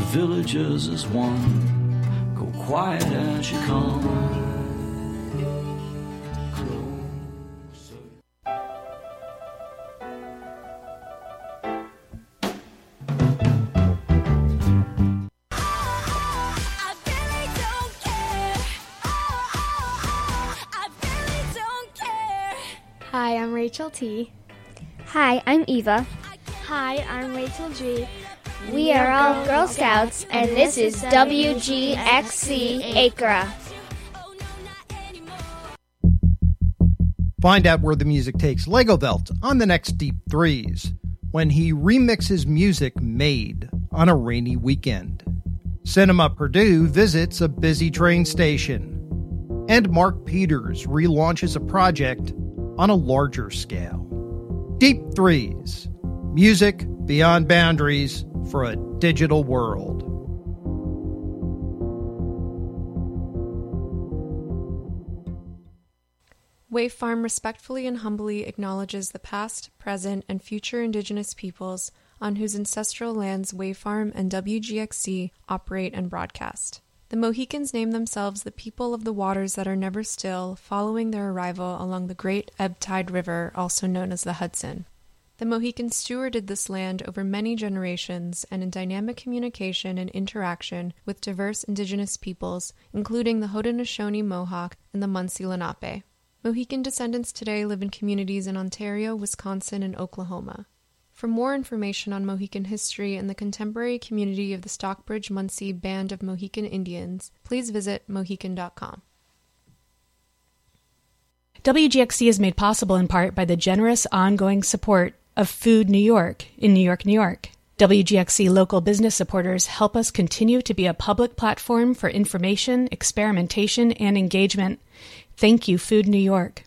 the villagers as one, go quiet as you come. Hi, I'm Rachel T. Hi, I'm Eva. Hi, I'm Rachel G. We are all Girl Scouts, and this is WGXC ACRA. Find out where the music takes Lego Belt on the next Deep Threes, when he remixes music made on a rainy weekend. Cinema Purdue visits a busy train station. And Mark Peters relaunches a project on a larger scale. Deep Threes, music beyond boundaries for a digital world. Wave Farm respectfully and humbly acknowledges the past, present, and future Indigenous peoples on whose ancestral lands Wave Farm and WGXC operate and broadcast. The Mohicans name themselves the people of the waters that are never still, following their arrival along the great ebb tide river, also known as the Hudson. The Mohicans stewarded this land over many generations and in dynamic communication and interaction with diverse Indigenous peoples, including the Haudenosaunee Mohawk and the Munsee Lenape. Mohican descendants today live in communities in Ontario, Wisconsin, and Oklahoma. For more information on Mohican history and the contemporary community of the Stockbridge-Munsee Band of Mohican Indians, please visit mohican.com. WGXC is made possible in part by the generous ongoing support of Food New York in New York, New York. WGXC local business supporters help us continue to be a public platform for information, experimentation, and engagement. Thank you, Food New York.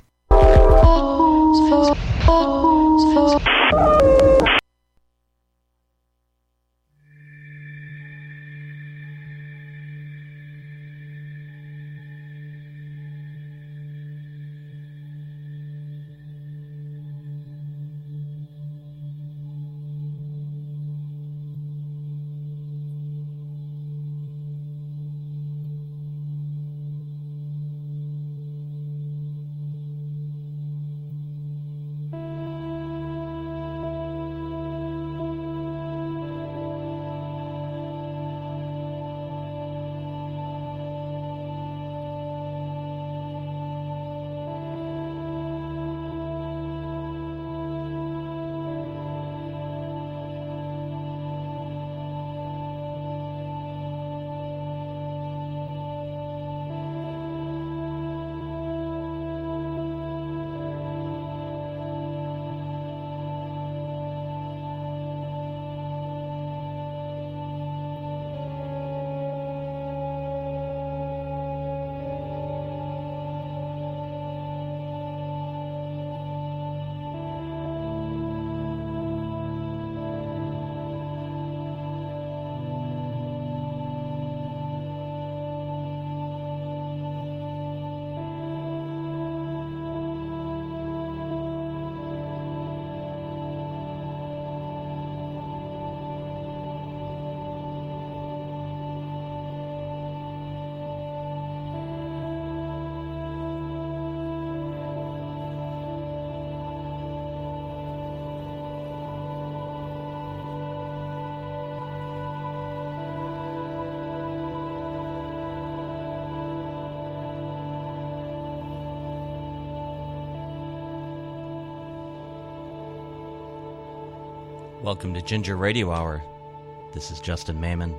Welcome to Ginger Radio Hour. This is Justin Mayman.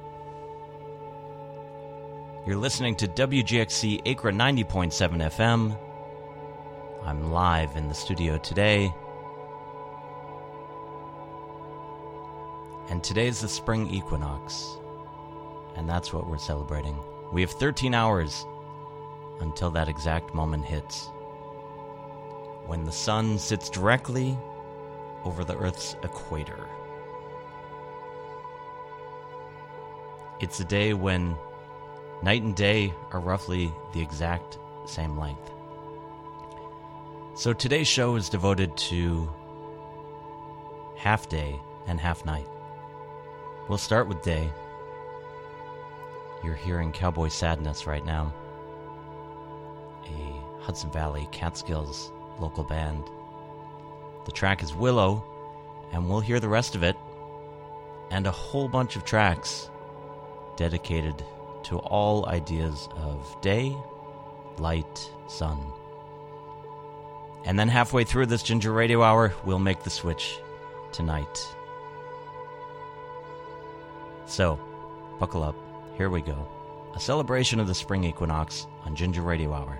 You're listening to WGXC ACRA 90.7 FM. I'm live in the studio today. And today's the spring equinox. And that's what we're celebrating. We have 13 hours until that exact moment hits, when the sun sits directly over the Earth's equator. It's a day when night and day are roughly the exact same length. So today's show is devoted to half day and half night. We'll start with day, You're hearing Cowboy Sadness right now, a Hudson Valley Catskills local band. The track is Willow, and we'll hear the rest of it, and a whole bunch of tracks dedicated to all ideas of day, light, sun. And then halfway through this Ginger Radio Hour, we'll make the switch tonight. So, buckle up. Here we go. A celebration of the spring equinox on Ginger Radio Hour.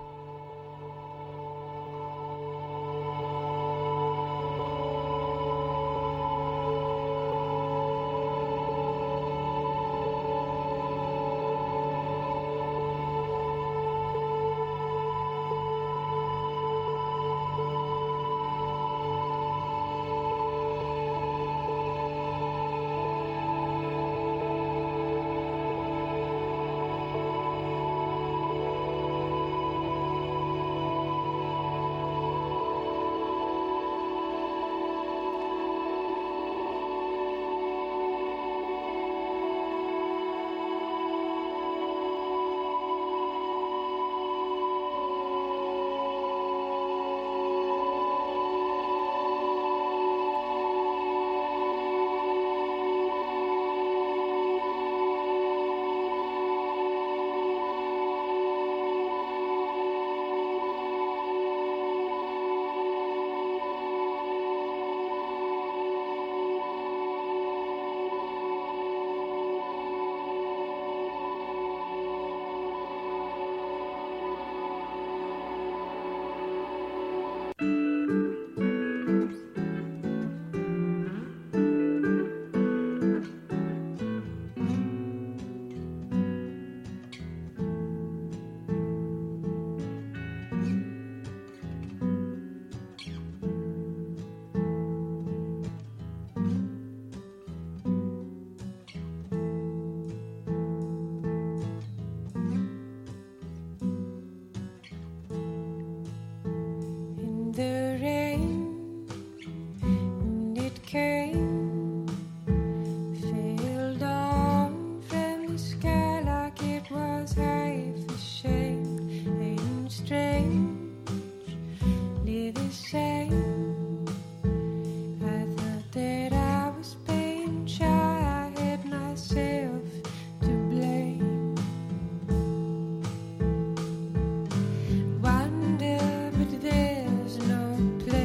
Wonder, but there's no place.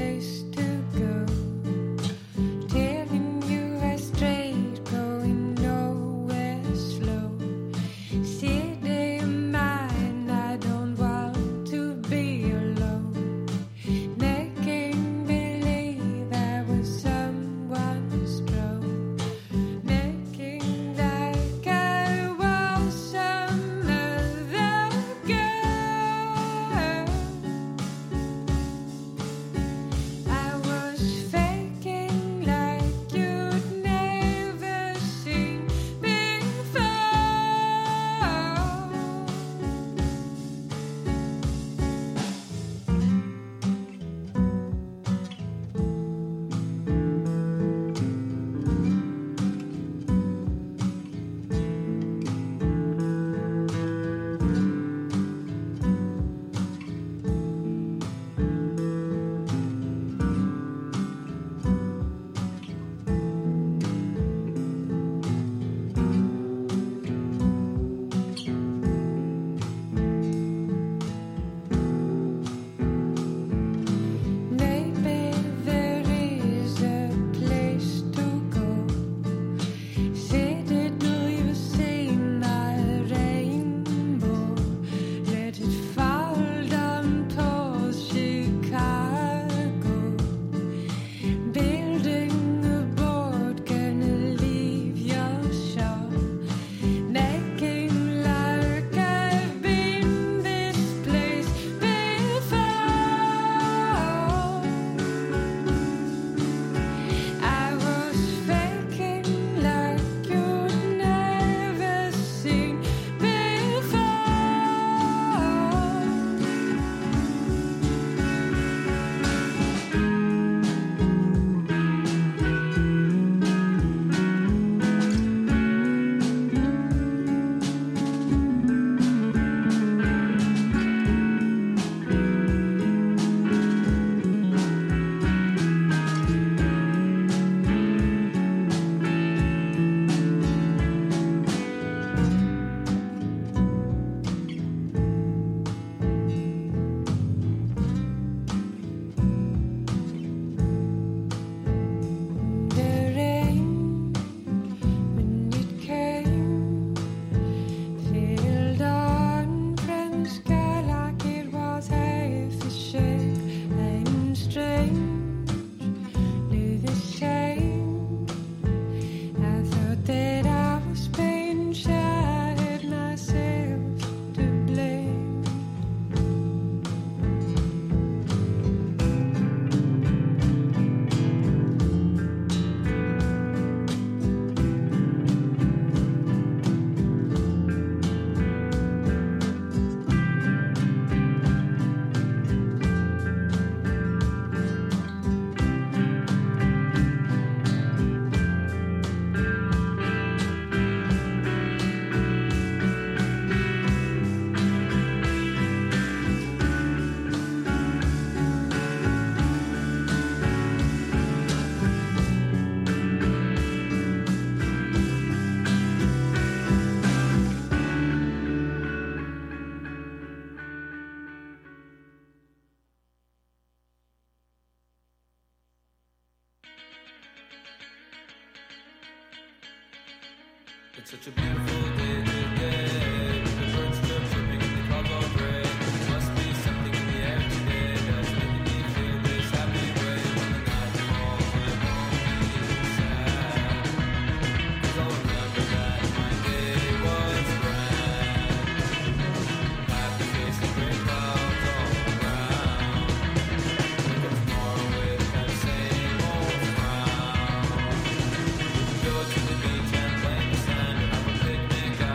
It's such a beautiful day today. The birds still chirping and the clouds all gray. There must be something in the air today that's making me feel this happy way. When the night falls, I won't be sad, 'cause I'll remember that my day was grand. Happy face and gray clouds all around. Wake up tomorrow with that same old frown. Go to the beach and play in the sand and have a picnic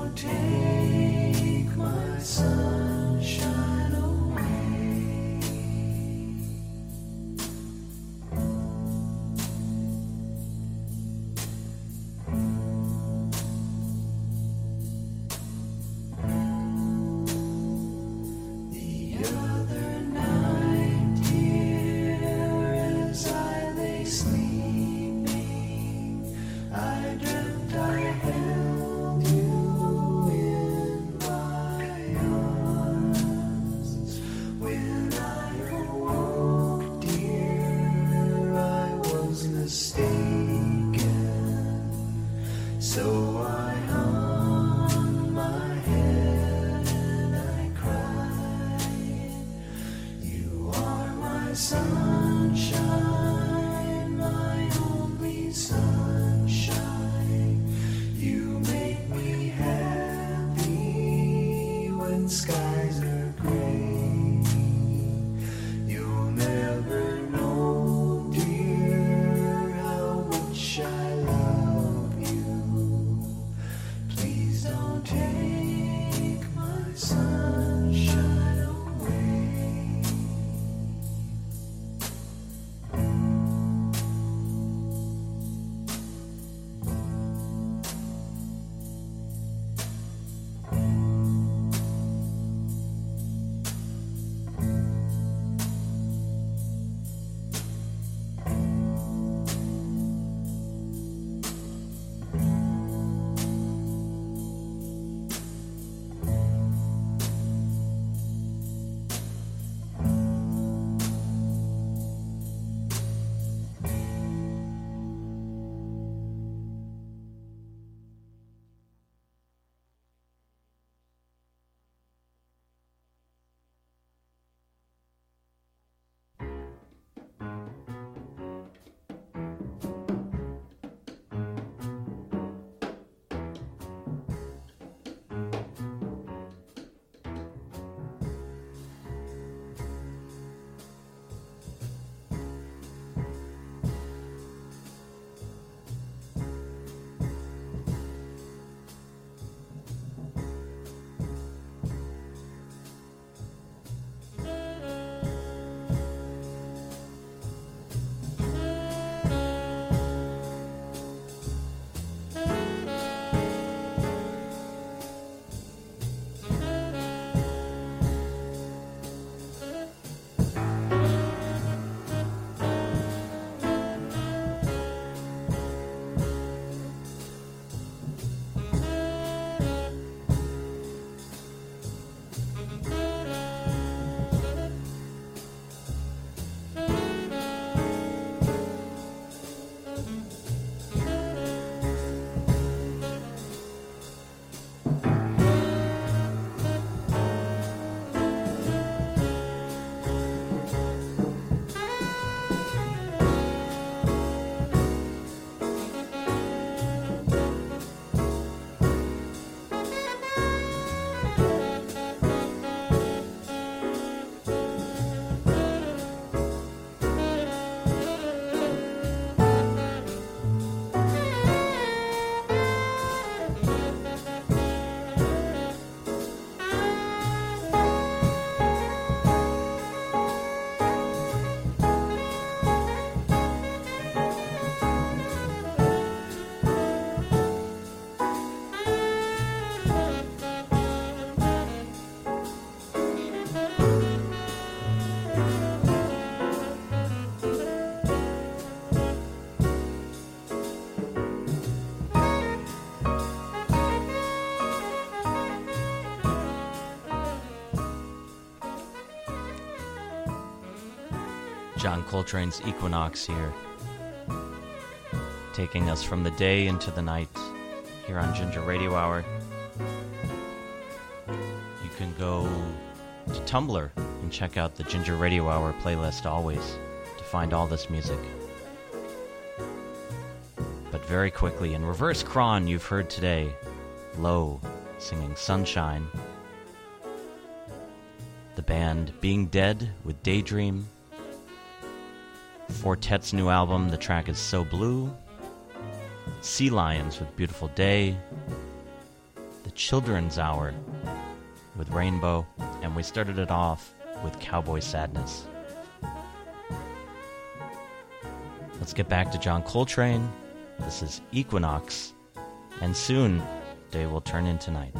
don't take my sunshine away. The other night, dear, as I lay sleeping, I dreamt I held you in my arms. When I awoke, dear, I was mistaken. So I hung my head and I cried. You are my sunshine, my only sunshine. You make me happy when skies are gray. You'll never know, dear, how much I love you. Please don't take my sunshine away. John Coltrane's Equinox here, taking us from the day into the night here on Ginger Radio Hour. You can go to Tumblr and check out the Ginger Radio Hour playlist always to find all this music. But very quickly, in reverse cron, you've heard today Low singing Sunshine. The band Being Dead with Daydream. Fortet's new album, the track is So Blue. Sea Lions with Beautiful Day. The Children's Hour with Rainbow, and we started it off with Cowboy Sadness. Let's get back to John Coltrane. This is Equinox, and soon day will turn into night.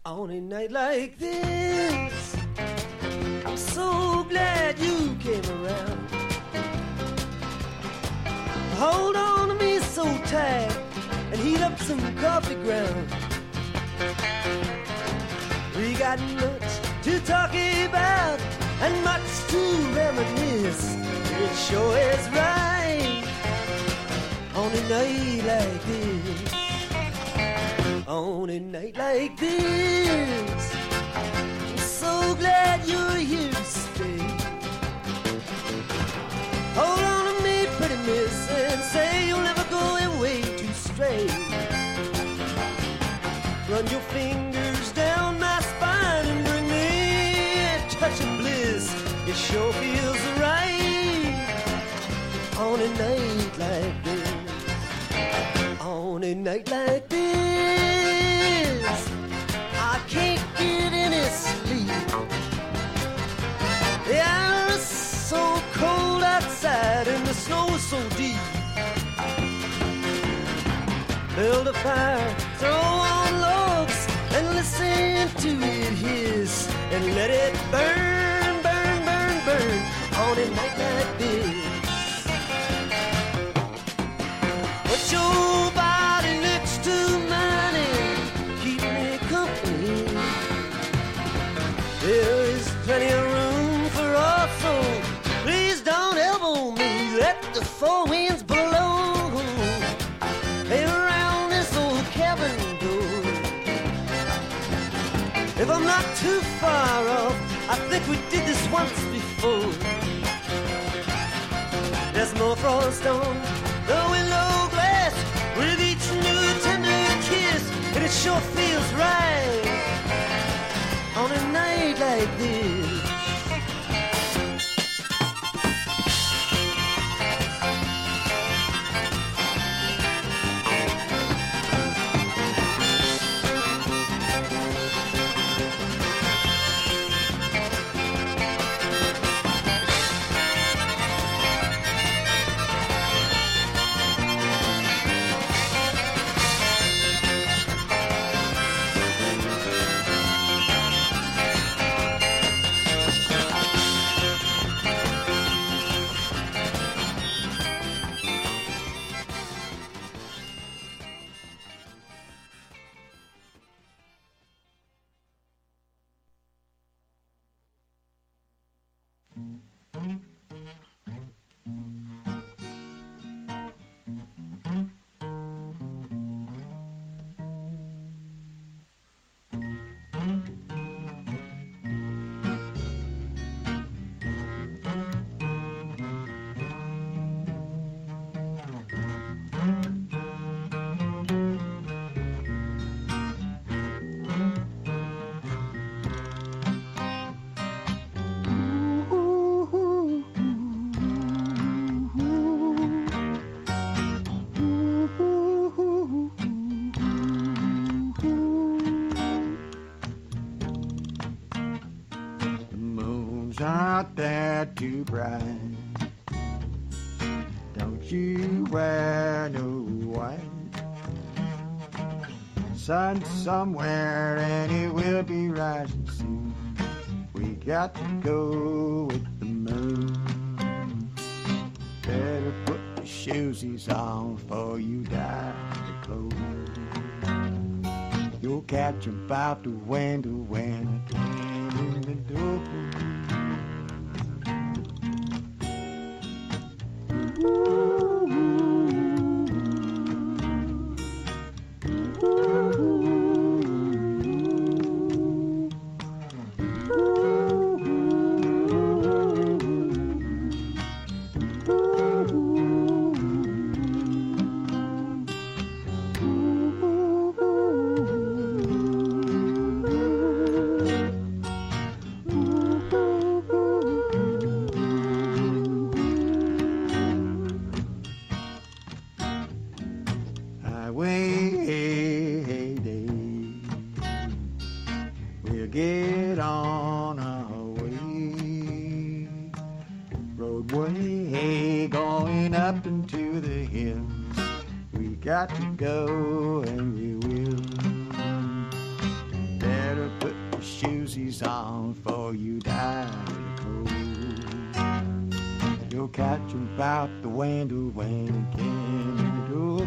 On a night like this, I'm so glad you came around. Hold on to me so tight and heat up some coffee ground. We got much to talk about and much to reminisce. It sure is right on a night like this. On a night like this, I'm so glad you're here to stay. Hold on to me, pretty miss, and say you'll never go away too straight. Run your fingers down my spine and bring me a touch of bliss. It sure feels right on a night like this. On a night like this, I can't get any sleep. The air is so cold outside and the snow is so deep. Build a fire, throw on logs, and listen to it hiss, and let it burn, burn, burn, burn on a night like this. Put your body next to mine and keep me company. There is plenty of room for us, so please don't elbow me. Let the four winds blow around this old cabin door. If I'm not too far off, I think we did this once before. There's more frost on the willow glass with each new tender kiss, and it sure feels right on a night like this. Not that too bright. Don't you wear no white. Sun somewhere and it will be rising soon. We got to go with the moon. Better put the shoesies on before you die the clothes. You'll catch about the window when I came in the door. Got to go and we will. Better shoesies on for you die cold. You'll catch about the window when it can do.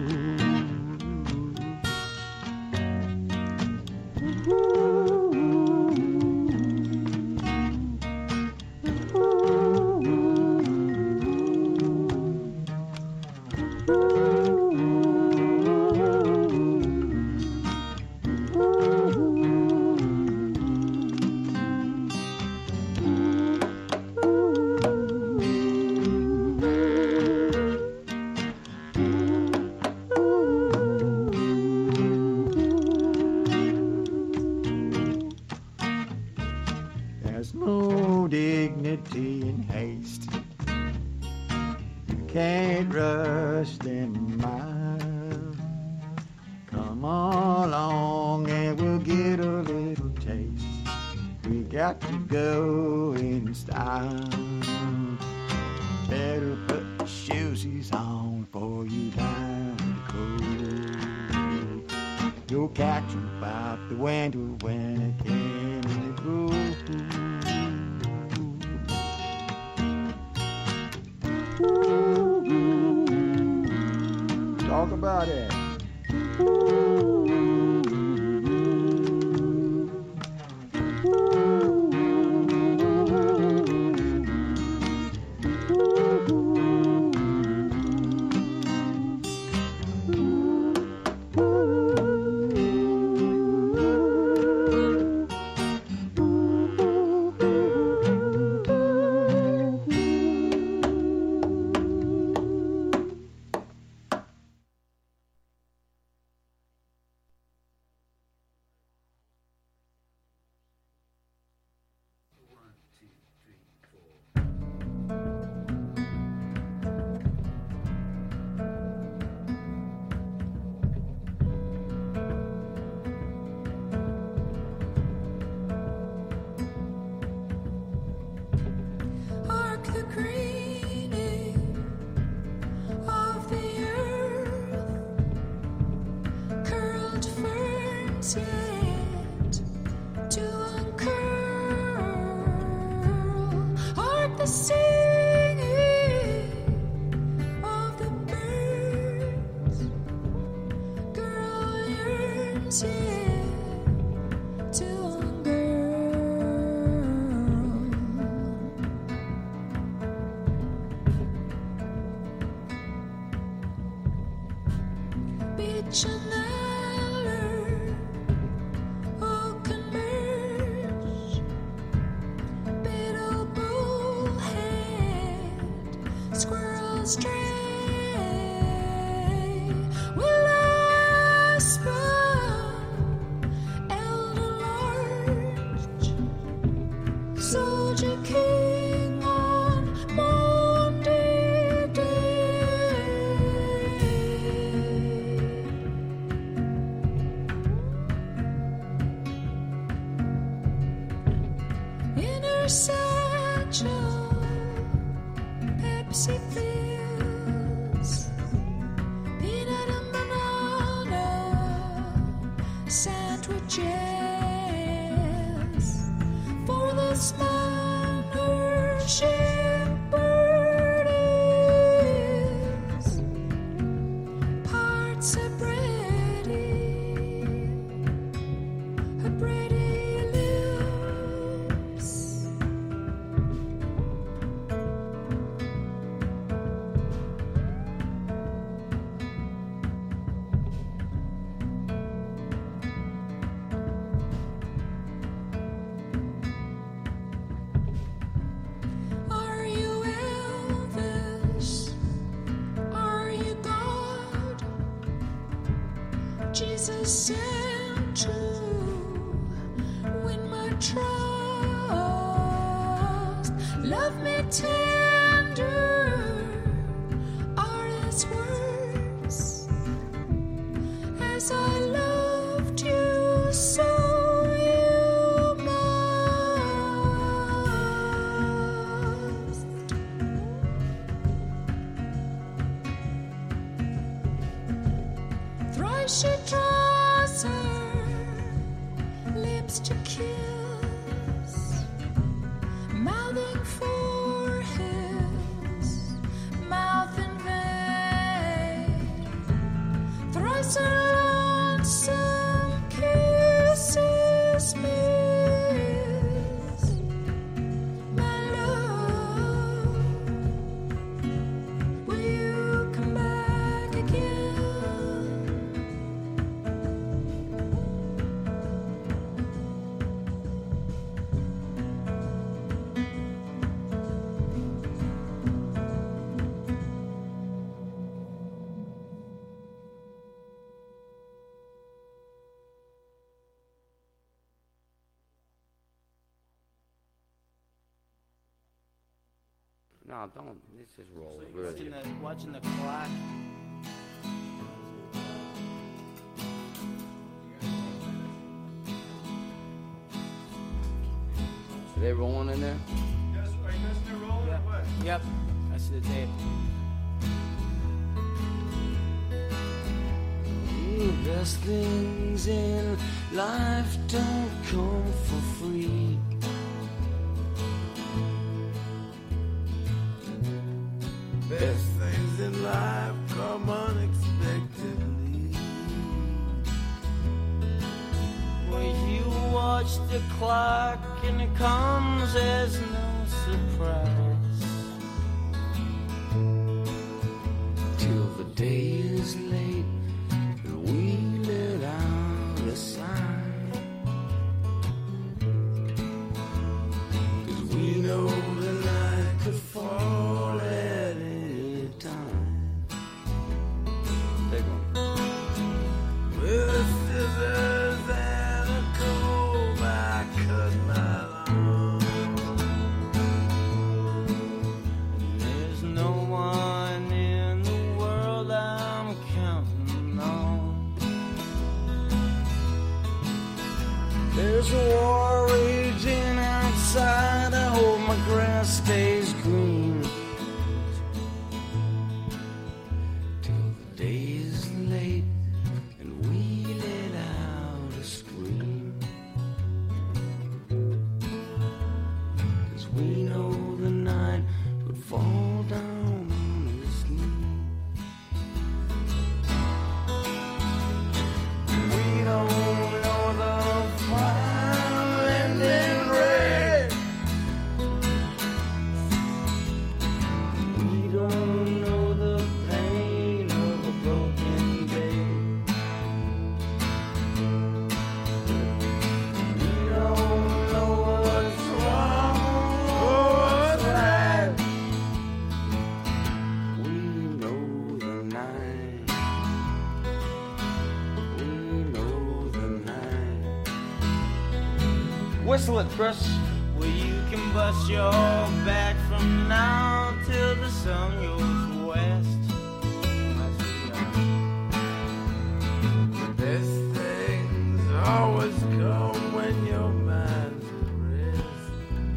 There's no dignity in haste. You can't rush them miles. Come along and we'll get a little taste. We got to go in style. Better put your shoesies on for you down the cold. You'll catch about the window when it can go. Talk about it. She draws her lips lips to kiss, mouthing for his mouth in vain. Thrice around some kisses miss, my love. Will you come back again? No, don't. Let's just roll. So Really. you're watching the clock. Are they rolling in there? Yes, are you guys in there rolling or what? Yep, I see the tape. Best things in life don't come for free. Best things in life come unexpectedly. When you watch the clock and it comes as no surprise, till the day is late and we let out a sigh, 'cause we know the night could fall at any time. Take one. With scissors and a comb, I cut my lawn. There's no one in the world I'm counting on. There's a war raging outside. I hope my grass stays green till the day is late and we let out a scream. 'Cause we know the night would fall down on his knee. We don't know the fire ending red. We don't know the pain of a broken day. We don't know what's wrong or what's right. We know the night. We know the night. Whistle it, Chris. Well, you can bust your back from now till the sun goes west. The best things always come when your mind's at rest.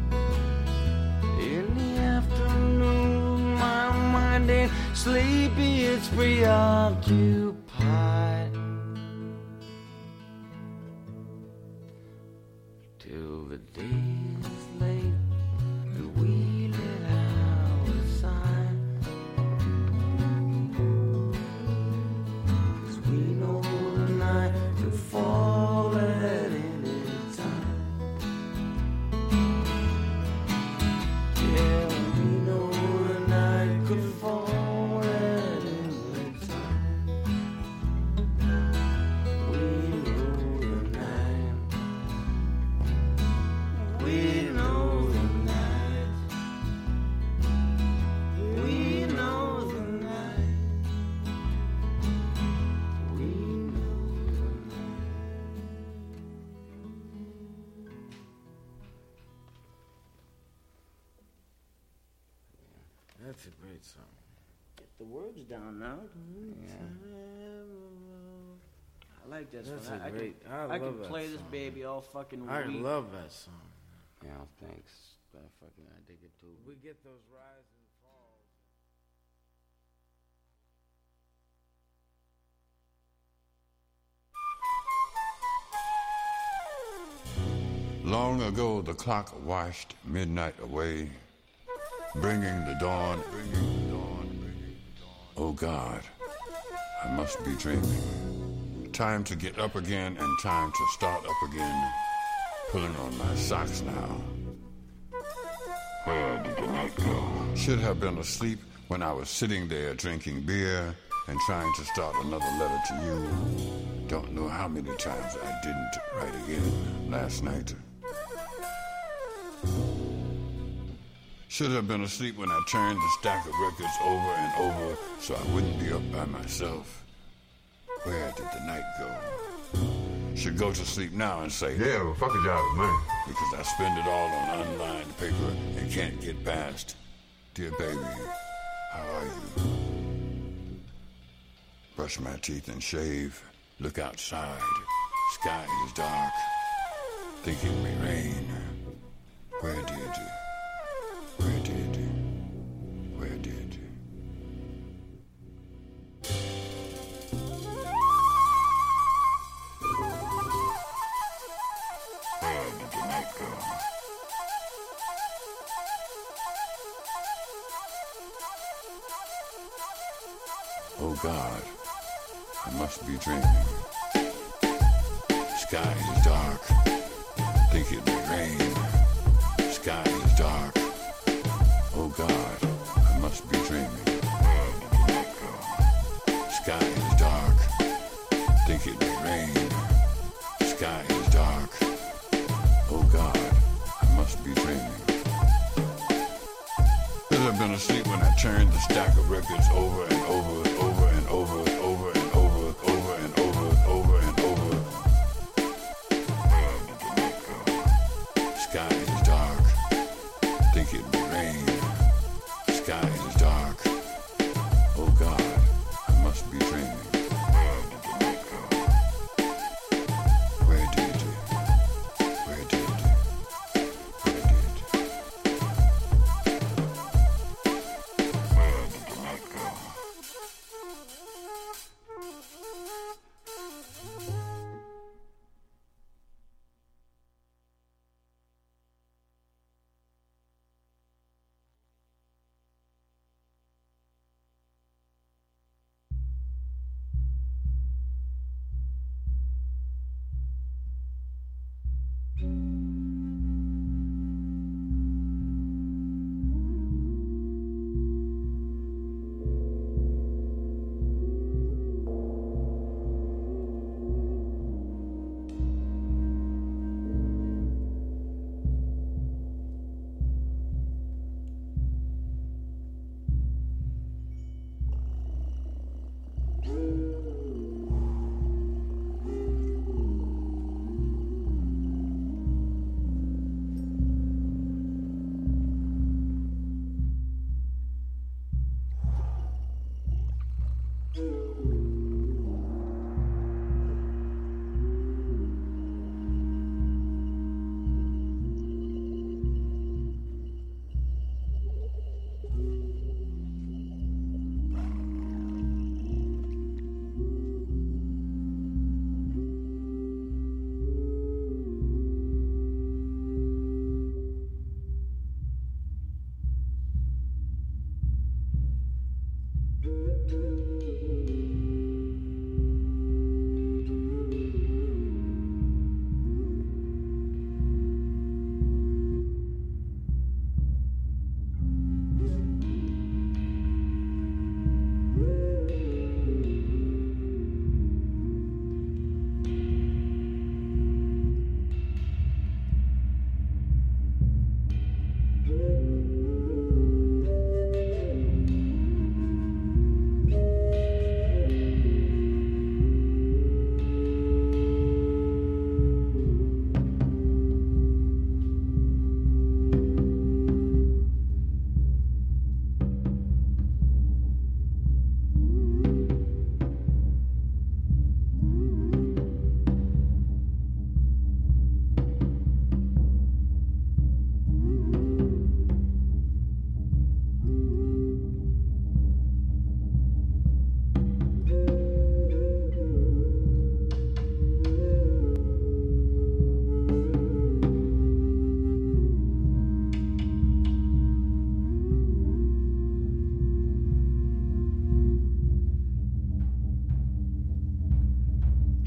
In the afternoon, my mind ain't sleepy, it's preoccupied. Till the day is late and we let out a sigh. 'Cause we know the night could fall at any time. Yeah, we know the night could fall at any time. We know the night. We know the night. We know the night. We know the That's a great song. Get the words down now. I like this That's one. a great. I love could that play this song. baby all fucking I week. love that song. Yeah, thanks. I dig it too. We get those rises and falls. Long ago the clock washed midnight away, bringing the dawn. Oh God, I must be dreaming. Time to get up again and time to start up again. Pulling on my socks now. Where did the night go? Should have been asleep when I was sitting there drinking beer and trying to start another letter to you. Don't know how many times I didn't write again last night. Should have been asleep when I turned the stack of records over and over so I wouldn't be up by myself. Where did the night go? Should go to sleep now and say, yeah, well, fuck a job with money. Because I spend it all on unlined paper and can't get past. Dear baby, how are you? Brush my teeth and shave. Look outside. Sky is dark. Think it may rain. Where did the night go? Oh God, I must be dreaming. Sky is dark. Think it may rain. Sky is dark. Oh God, I must be dreaming. Where did the night go? Sky is dark. Think it may rain. Sky is dark. Oh God, I must be dreaming. Could have been asleep when I turned the stack of records over and over and over and over and over and over and over and over and over. Where did the night go? Sky is dark. Think it may rain. Sky is dark. Oh God, I must be dreaming. Where did the night go? Where did the night go?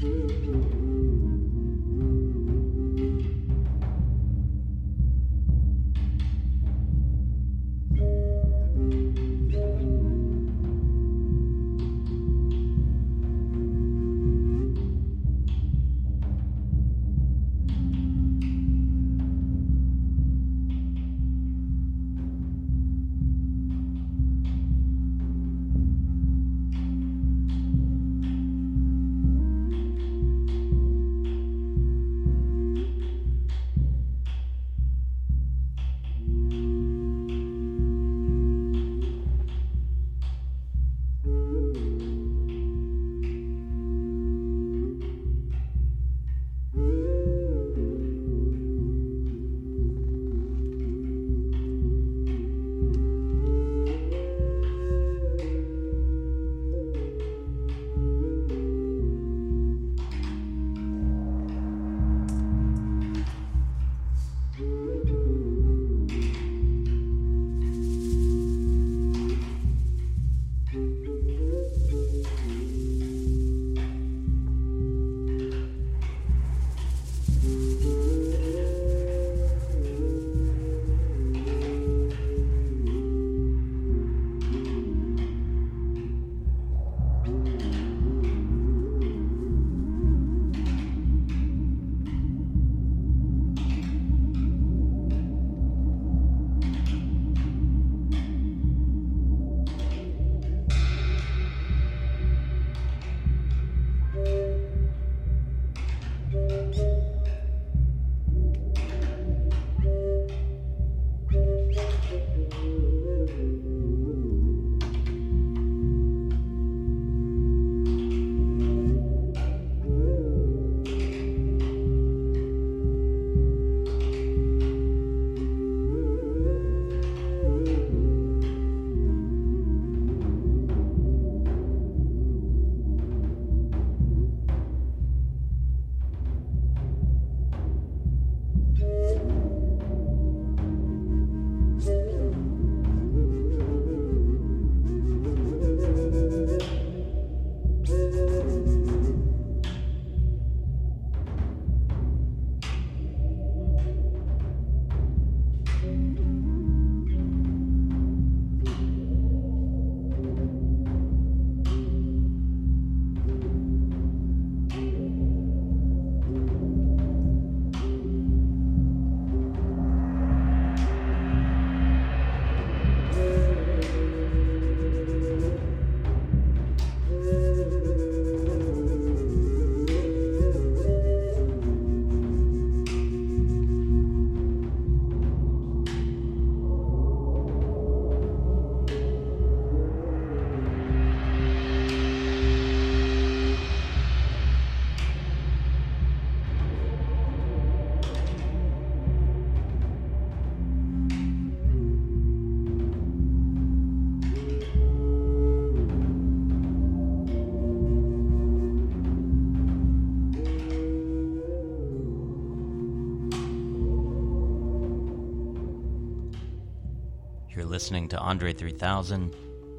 You're listening to Andre 3000.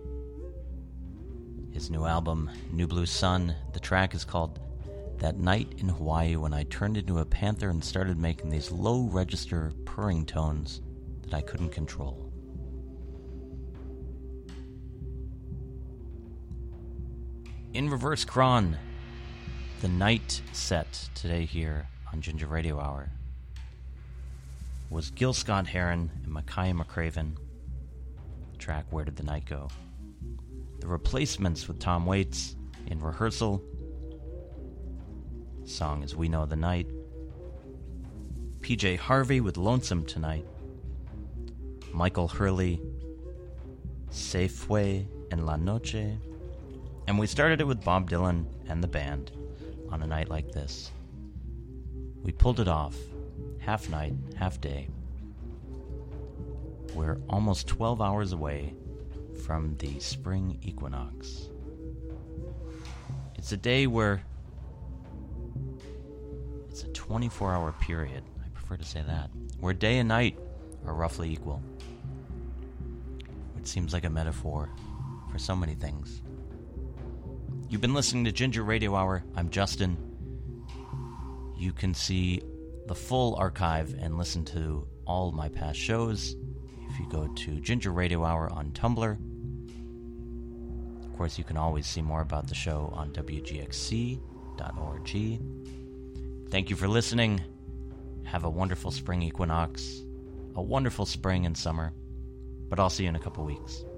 His new album, New Blue Sun. The track is called That Night in Hawaii When I Turned Into a Panther and Started Making These Low-Register purring tones that I couldn't control. In Reverse Cron, the night set today here on Ginger Radio Hour was Gil Scott-Heron and Micaiah McCraven. The track Where Did the Night Go? The Replacements with Tom Waits in Rehearsal. The song is We Know the Night. PJ Harvey with Lonesome Tonight. Michael Hurley, Safeway and La Noche. And we started it with Bob Dylan and the band on a night like this. We pulled it off, half night, half day. We're almost 12 hours away from the spring equinox. It's a day where it's a 24-hour period. I prefer to say that. Where day and night are roughly equal. Which seems like a metaphor for so many things. You've been listening to Ginger Radio Hour. I'm Justin. You can see the full archive and listen to all my past shows if you go to Ginger Radio Hour on Tumblr. Of course, you can always see more about the show on WGXC.org. Thank you for listening. Have a wonderful spring equinox, a wonderful spring and summer, but I'll see you in a couple weeks.